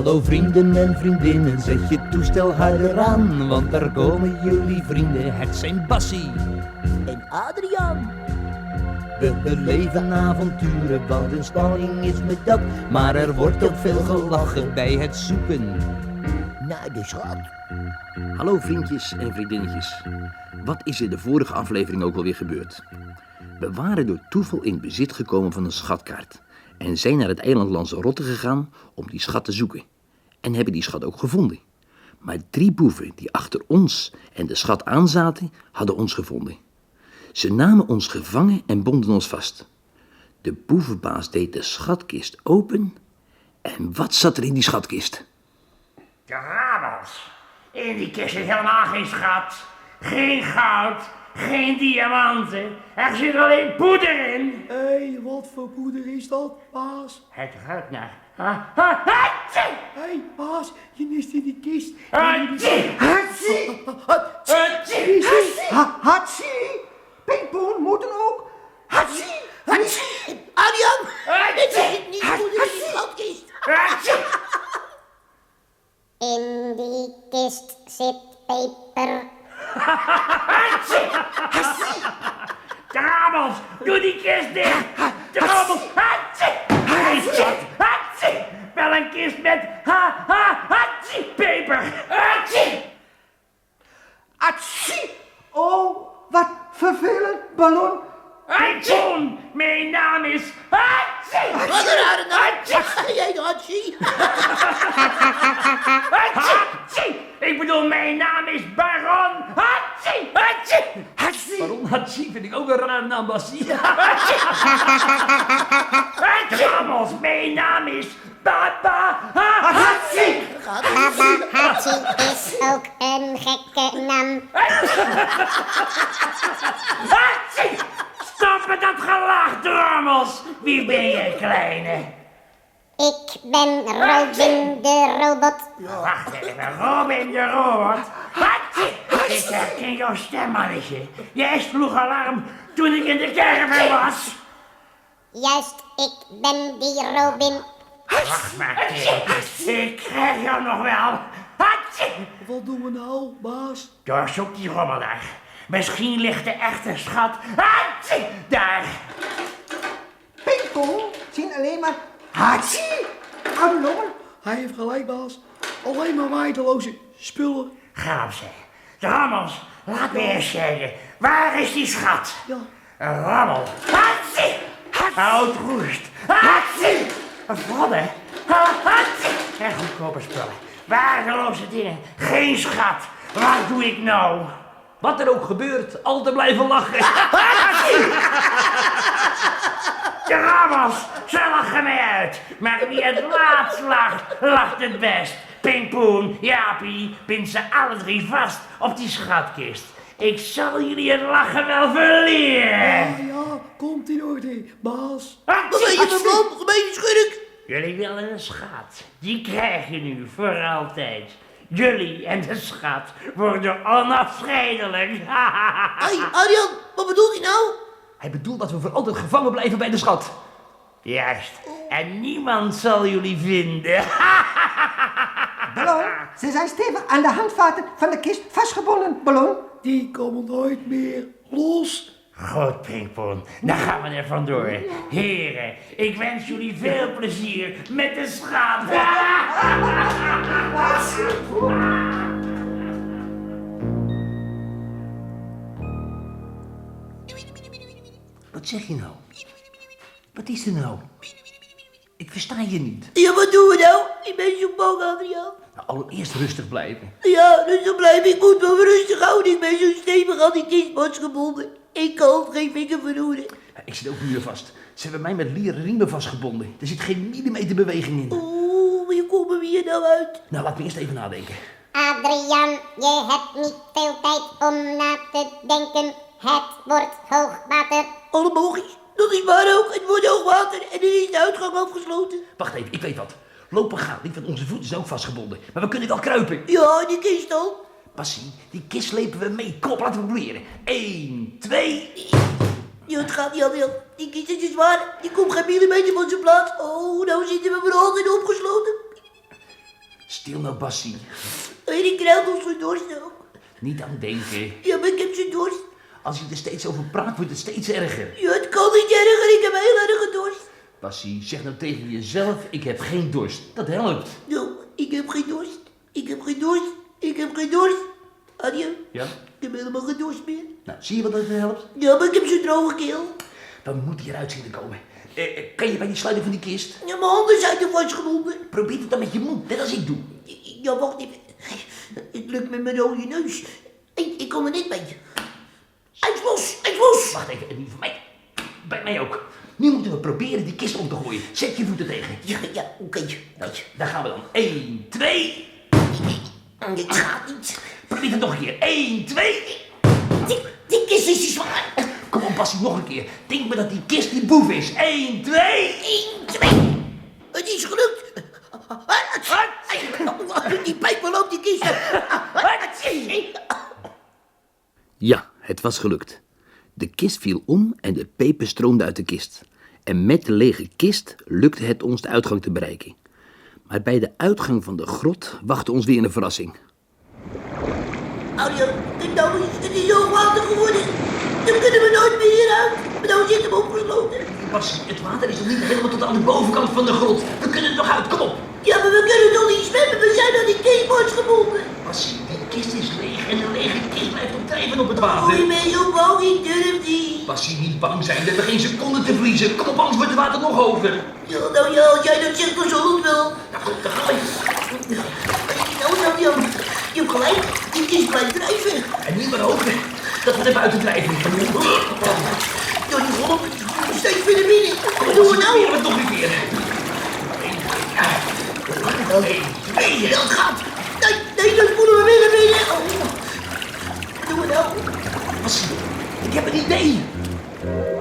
Hallo vrienden en vriendinnen, zet je toestel harder aan, want daar komen jullie vrienden. Het zijn Bassie En Adriaan. We beleven avonturen, want een spanning is met dat. Maar er wordt ook veel gelachen bij het zoeken Naar de schat. Hallo vriendjes en vriendinnetjes. Wat is er de vorige aflevering ook alweer gebeurd? We waren door toeval in bezit gekomen van een schatkaart en zijn naar het eiland Lanzarote gegaan om die schat te zoeken. En hebben die schat ook gevonden. Maar 3 boeven die achter ons en de schat aanzaten, hadden ons gevonden. Ze namen ons gevangen en bonden ons vast. De boevenbaas deed de schatkist open. En wat zat er in die schatkist? De rabels. In die kist zit helemaal geen schat. Geen goud. Geen diamanten. Er zit alleen poeder in. Hé, wat voor poeder is dat, baas? Het ruikt naar... Hé, baas, je mist in die kist. Hatsie! Pinkpoen moeten ook. Hatsie! Adriaan, dit zit niet goed in die schatkist. In die kist zit peper. De rabels. Doe die kist dicht. De rabels. Geen schat. Wel een kist met peper. Hatsie! Oh, wat vervelend, ballon. Poen, mijn naam is Wat een rare naam. Jij de Hatsie. Ik bedoel, mijn naam is Baron Baron Hatsie vind ik ook een rare naam, Bassie. Rabels, mijn naam is Papa Hatsie! Baba Hatsie is ook een gekke naam. Stop met dat gelach, Drommels. Wie ben je, kleine? Ik ben Robin de robot. Wacht even, Robin de robot. Ik herken jouw stem, mannetje. Jij sloeg alarm toen ik in de caravan was. Juist, ik ben die Robin. Wacht maar, kind. Ik krijg jou nog wel. Wat doen we nou, baas? Doorzoek die rommel daar. Misschien ligt de echte schat daar. Pinkpoen zien alleen maar hatsie! Hallo? Hij heeft gelijk, baas. Alleen maar waardeloze spullen. Gaaf zeg. Drommels, laat me eens zeggen. Waar is die schat? Ja. Een rommel. Oud roest. Een vodden. En goedkope spullen. Waardeloze dingen. Geen schat. Wat doe ik nou? Wat er ook gebeurt, altijd blijven lachen. De rammels, ze lachen mij uit. Maar wie het laatst lacht, lacht het best. Pinkpoen, Jaapie, bind ze alle 3 vast op die schatkist. Ik zal jullie het lachen wel verleren. Ja, komt in orde, baas. Wat ben je van plan, gemene schurk? Jullie willen een schat. Die krijg je nu voor altijd. Jullie en de schat worden onafscheidelijk. Hé, Adriaan, wat bedoelt hij nou? Hij bedoelt dat we voor altijd gevangen blijven bij de schat. Juist. En niemand zal jullie vinden. Ballon, ze zijn stevig aan de handvaten van de kist vastgebonden, Ballon. Die komen nooit meer los. Goed, Pinkpoen. Dan gaan we er vandoor. Heren, ik wens jullie veel plezier met de schat. Wat zeg je nou? Wat is er nou? Ik versta je niet. Ja, wat doen we nou? Ik ben zo bang, Adriaan. Nou, allereerst rustig blijven. Ja, dus dan blijf ik moet wel rustig houden. Ik ben zo stevig aan die kist vastgebonden. Ik kan geen vinger verroeren. Ja, ik zit ook nu vast. Ze hebben mij met leren riemen vastgebonden. Er zit geen millimeter beweging in. Oeh, hoe komen we hier nou uit? Nou, laat me eerst even nadenken. Adriaan, je hebt niet veel tijd om na te denken. Het wordt hoogwater. Alle bogies, dat is waar ook. Het wordt hoogwater en er is de uitgang afgesloten. Wacht even, ik weet wat. Lopen gaat niet, want onze voeten zijn ook vastgebonden. Maar we kunnen wel kruipen. Ja, die kist dan. Passie, die kist slepen we mee. Kom op, laten we proberen. 1, 2... Ja, het gaat niet, Adriaan. Die kist is te zwaar. Die komt geen millimeter van zijn plaats. Oh, nou zitten we voor altijd opgesloten. Stil nou, Bassie. En ik krijg nog zo'n dorst ook. Niet aan denken. Ja, maar ik heb zo'n dorst. Als je er steeds over praat, wordt het steeds erger. Ja, het kan niet erger, ik heb heel erg dorst. Bassie, zeg nou tegen jezelf, ik heb geen dorst. Dat helpt. Nou, ik heb geen dorst. Ik heb geen dorst. Ik heb geen dorst. Adje, Ja? ik heb helemaal geen dorst meer. Nou, zie je wat dat helpt? Ja, maar ik heb zo'n droge keel. We moeten hieruit zien te komen. Kan je bij die sluiting van die kist? Ja, mijn handen zijn er vastgebonden. Probeer het dan met je mond, net als ik doe. Ja, wacht even. Het lukt met mijn rode neus. Ik kom er niet bij. Hij is los, hij is los. Wacht even, niet van mij. Bij mij ook. Nu moeten we proberen die kist om te gooien. Zet je voeten tegen. Ja, oké. Nou, daar gaan we dan. 1, 2. Dit gaat niet. Probeer het nog een keer. 1, 2. Die kist is te zwaar. Kom op, Bassie, nog een keer. Denk maar dat die kist die boef is. 1, 2. 1, 2. Het is gelukt. Die pijp loopt die kist. Ja, het was gelukt. De kist viel om en de peper stroomde uit de kist. En met de lege kist lukte het ons de uitgang te bereiken. Maar bij de uitgang van de grot wachtte ons weer een verrassing. Arjan, het is zo water geworden. Dan kunnen we nooit meer hieruit. Maar nou zit hem opgesloten. Bassie, het water is nog niet helemaal tot aan de bovenkant van de grot. We kunnen er nog uit, kom op. Ja, maar we kunnen toch niet zwemmen. We zijn aan die kist vastgebonden. Bassie, die kist is leeg en een lege kist blijft op drijven op het Oh, water. je bent zo bang, ik durf niet. Bassie, niet bang zijn, we hebben geen seconde te verliezen. Kom op, anders wordt het water nog hoger. Ja, nou ja, als jij dat zegt, dan zal het wel. Nou goed, dan gaan we. Nou, Jan, je hebt gelijk. Die kist blijft drijven. En niet meer hoger, dat we er buiten drijven. Door die golf, steeds weer naar binnen. Wat doen we nou? Proberen we het nog een keer. 1, 2. Dat gaat. Nee, dan voelen we weer naar binnen. Wat doen we nou? Bassie, ik heb een idee.